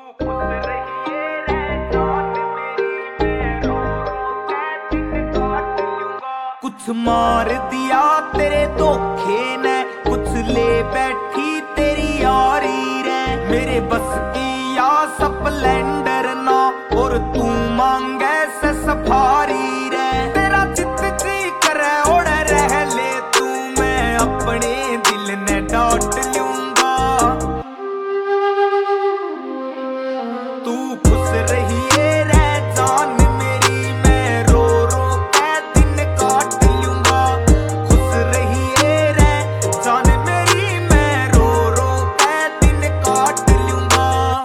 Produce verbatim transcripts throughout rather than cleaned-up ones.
कुछ मार दिया तेरे धोखे ने, कुछ ले बैठी तेरी यारी रे। मेरे बस की या स्प्लेंडर ना, और तू मांगे से सफारी रे। तेरा चित जी करे ओढ़ रह ले तू, मैं अपने दिल ने डांट लूंगा। तू खुश रही रे जान मेरी, मैं रो रो के दिन काट लूंगा। खुश रही रे जान मेरी, मैं रो रो के दिन काट लूंगा।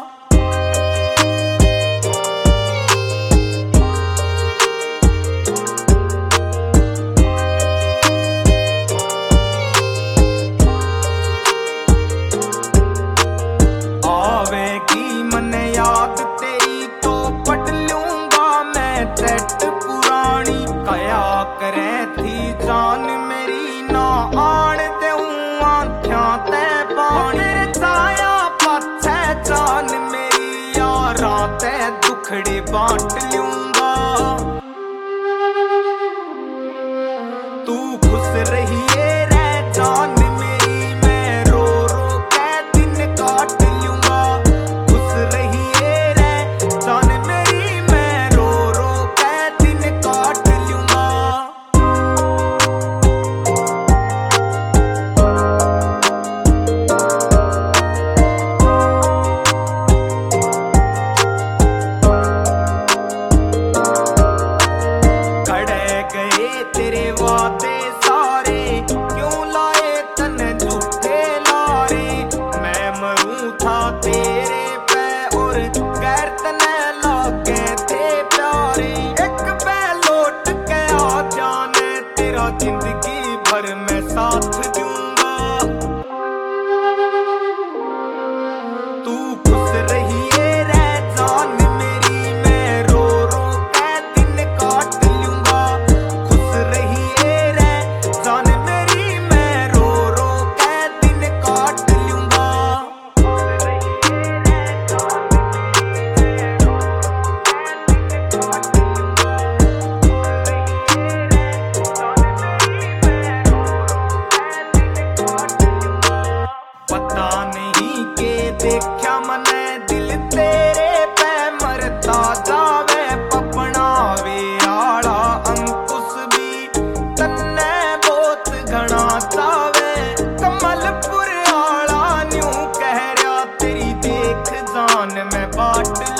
आवेगी मन याद तेरी तो पढ़ लूंगा मैं चैट पुरानी। कया करे थी जान मेरी, ना आन देऊं आँखियां ते पानी। तेरे छाया पाछे जान मेरी, यारां ते दुखड़े बांट लूंगा। तू खुश रही रे जान मेरी, मैं रो रो के दिन काट लूंगा। खुश रही रे जान मेरी, मैं रो रो के दिन काट लूंगा। खड़े गए तेरे वादे सारे, क्यों लाए तन झूठे लारे। मैं मरूं था तेरे पे और गैर तने लागे थे प्यारे। एक पे लौट के आ जाने, तेरा जिंदगी भर मैं साथ दूंगा। तू खुश रही रे जान मेरी, मैं रो रो के दिन काट लूंगा। खुश रही रे जान मेरी, मैं रो रो के दिन काट लूंगा। पता नहीं के देखा मने दिल तेरे पे मरता जावे। पपनावे आला अंकुश भी तन्ने बहुत घना चावे। कमलपुर आला न्यू कह रहा तेरी देख जान मैं बाट